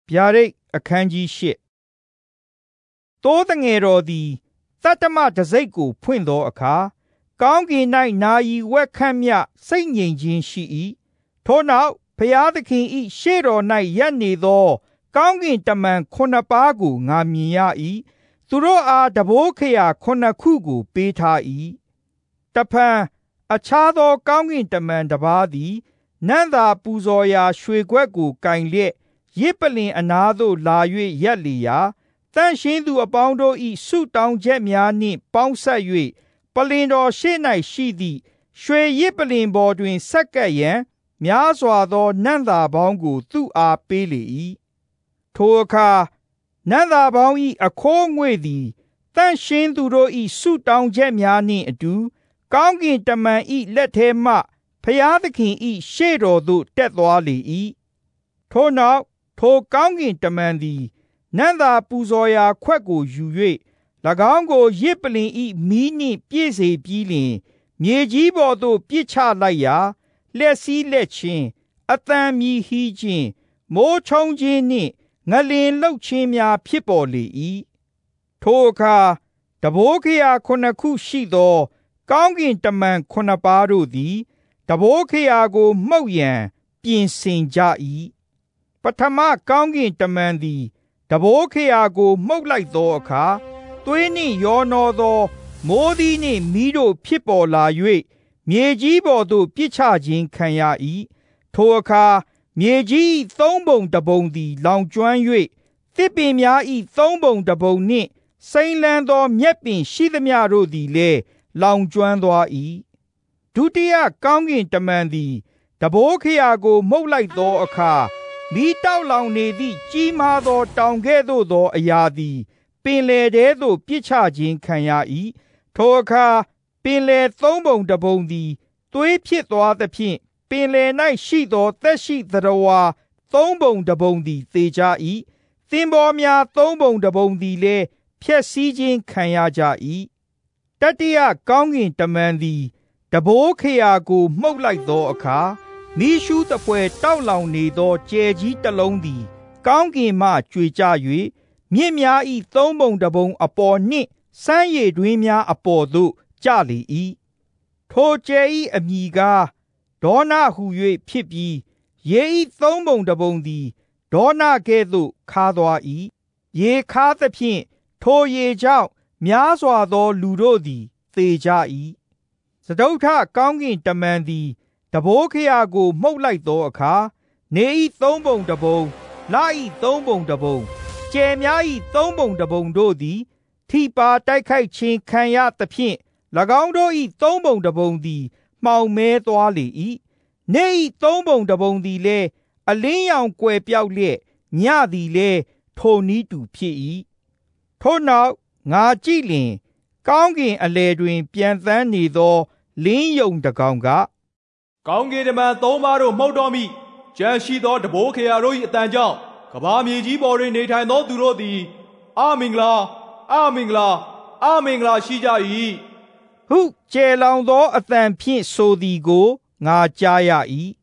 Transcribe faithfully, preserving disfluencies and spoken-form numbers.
ဗျာဒိတ်အခန်းကြီးရှစ်တိုးတငယ်တော်သည်တတ္တမတစိတ်ကိုဖွင့်သောအခါကောင်းကင်၌နာယီဝက်ခန့်မြစိတ်ငြိမ်ခြင်းရှိ၏ထိုနောက်ဘုရားသခင်၏ရှေ့တော်၌ရပ်နေသောကောင်းကင်တမန်ခုနှစ်ပါးကိုငါမြင်ရ၏သူတို့အားတံပိုးခရာခုနှစ်ခုကိုပေးထား၏တဖန်အခြားသောကောင်းကင်တမန်တစ်ပါးသည်နံ့သာပူဇော်ရာရွှေခွက်ကိုကင်လျက်ရစ်ပလင်အနားသို့လာ၍ရပ်လေရာတန်ရှင်းသူအပေါင်းတို့၏ဆုတောင်းချက်များနှင့်ပေါင်းဆက်၍ပလင်တော်ရှေ့၌ရှိသည့်ရွှေရစ်ပလင်ပေါ်တွင်ဆက်ကပ်ရန်များစွာသောနံ့သာပေါင်းကိုသူ့အားပေးလေ၏ထိုအခါနံ့သာပေါင်း၏အခိုးငွေ့သည်တန်ရှင်းသူတို့၏ဆုတောင်းချက်များနှင့်အတူကောင်းကင်တမန်၏လက်ထဲမှဖျားသခင်၏ရှေ့တော်သို့တက်သွားလေ၏ထိုနောက်ထိုကောင်းကင်တမန်သည်နံ့သာပူဇော်ရာခွက်ကိုယူ၍၎င်းကိုရစ်ပလင်၏မီးနှင့်ပြည့်စေပြီးလျှင်မြေကြီးပေါ်သို့ပစ်ချလိုက်ရာလက်စည်းလက်ချင်းအသံမြည်ဟီးခြင်းမိုးချုံခြင်းနှင့်ငလင်လှုပ်ခြင်းများဖြစ်ပေါ်လေ၏ထိုအခါတံပိုးခရာခုနှစ်ခုရှိသောကောင်းကင်တမန်ခုနှစ်ပါးတို့သည်တံပိုးခရာကိုမှုတ်ရန်ပြင်ဆင်ကြ၏ပထမကောင်းကင်တမန်သည်တံပိုးခရာကိုမှုတ်လိုက်သောအခါသွေးနှင့်ရောနှောသောမိုးသီးနှင့်မီးတို့ဖြစ်ပေါ်လာ၍မြေကြီးပေါ်သို့ပစ်ချခြင်းခံရ၏ထိုအခါမြေကြီး၏သုံးပုံတစ်ပုံသည်လောင်ကျွမ်း၍သစ်ပင်များ၏သုံးပုံတစ်ပုံနှင့်စိမ်းလန်းသောမြက်ပင်ရှိသမျှတို့သည်လည်းလောင်ကျွမ်းသွား၏ဒုတိယကောင်းကင်တမန်သည်တံပိုးခရာကိုမှုတ်လိုက်သောအခါမီးတောက်လောင်နေသည့်ကြီးမားသောတောင်ကဲ့သို့သောအရာသည်ပင်လယ်ထဲသို့ပစ်ချခြင်းခံရ၏ထိုအခါပင်လယ်သုံးပုံတစ်ပုံသည်သွေးဖြစ်သွားသဖြင့်ပင်လယ်၌ရှိသောသက်ရှိသတ္တဝါသုံးပုံတစ်ပုံသည်သေကြ၏သင်္ဘောများသုံးပုံတစ်ပုံသည်လည်းဖျက်ဆီးခြင်းခံရကြ၏တတိယကောင်းကင်တမန်သည်တံပိုးခရာကိုမှုတ်လိုက်သောအခါမီးရှူးတပွဲတောက်လောင်နေသောကြယ်ကြီးတစ်လုံးသည်ကောင်းကင်မှကြွေကျ၍မြစ်များ၏သုံးပုံတစ်ပုံအပေါ်နှင့်စမ်းရည်တွင်းများအပေါ်သို့ကျလေ၏ထိုကြယ်၏အမည်ကားဒေါနဟု၍ဖြစ်ပြီးရေ၏သုံးပုံတစ်ပုံသည်ဒေါနကဲ့သို့ခါသွား၏ရေခါသဖြင့်ထိုရေကြောင့်များစွာသောလူတို့သည်သေကြ၏စတုတ္ထကောင်းကင်တမန်သည်တံပိုးခရာကိုမှုတ်လိုက်သောအခါနေ၏သုံးပုံတစ်ပုံလ၏သုံးပုံတစ်ပုံကြယ်များ၏သုံးပုံတစ်ပုံတို့သည်ထိပါတိုက်ခိုက်ခြင်းခံရသဖြင့်၎င်းတို့၏သုံးပုံတစ်ပုံသည်မှောင်မဲသွားလေ၏နေ၏သုံးပုံတစ်ပုံသည်လည်းအလင်းရောင်ကွယ်ပြောက်လျက်ညသည်လည်းထိုနည်းတူဖြစ်၏ထို့နောက်ငါကြည့်လျင်ကောင်းကင်အလယ်တွင်ပြန်သန်းနေသောလင်းယုံတကောင်ကကောင်းကင်တမန်သုံးပါးတို့မှုတ်တော်မိကြံရှိသောတံပိုးခရာတို့၏အတန်ကြောင့်ကမ္ဘာမြေကြီးပေါ်တွင်နေထိုင်သောသူတို့သည်အမင်္ဂလာအမင်္ဂလာအမင်္ဂလာရှိကြ၏ဟုကျယ်လောင်သောအတန်ဖြင့်ဆိုသည်ကိုငါကြားရ၏